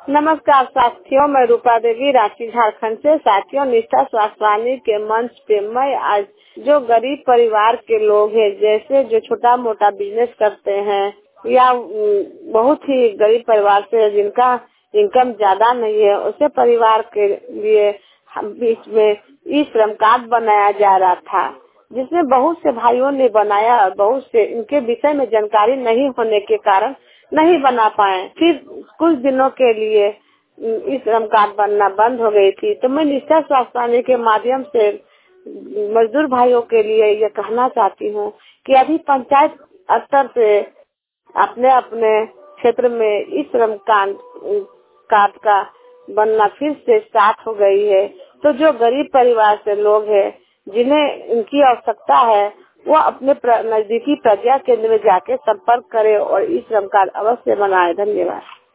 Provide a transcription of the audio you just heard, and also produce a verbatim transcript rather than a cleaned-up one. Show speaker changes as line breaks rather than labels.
नमस्कार साथियों, मैं रूपा देवी रांची झारखंड से। साथियों, निष्ठा स्वास्थ्य वाणी के मंच पे मैं आज जो गरीब परिवार के लोग हैं, जैसे जो छोटा मोटा बिजनेस करते हैं या बहुत ही गरीब परिवार से जिनका इनकम ज्यादा नहीं है, उसे परिवार के लिए हम बीच में ई श्रम कार्ड बनाया जा रहा था, जिसमें बहुत से भाइयों ने बनाया और बहुत से इनके विषय में जानकारी नहीं होने के कारण नहीं बना पाए। फिर कुछ दिनों के लिए इस श्रम कार्ड बनना बंद हो गई थी। तो मैं निष्ठा स्वास्थ्य वाणी के माध्यम से मजदूर भाइयों के लिए ये कहना चाहती हूँ कि अभी पंचायत स्तर से अपने अपने क्षेत्र में इस श्रम कार्ड कार्ड का बनना फिर से स्टार्ट हो गई है। तो जो गरीब परिवार से लोग हैं, जिन्हें इनकी आवश्यकता है, वो अपने नजदीकी प्रज्ञा केंद्र में जाके संपर्क करें और इस श्रम कार्ड अवश्य बनाए। धन्यवाद।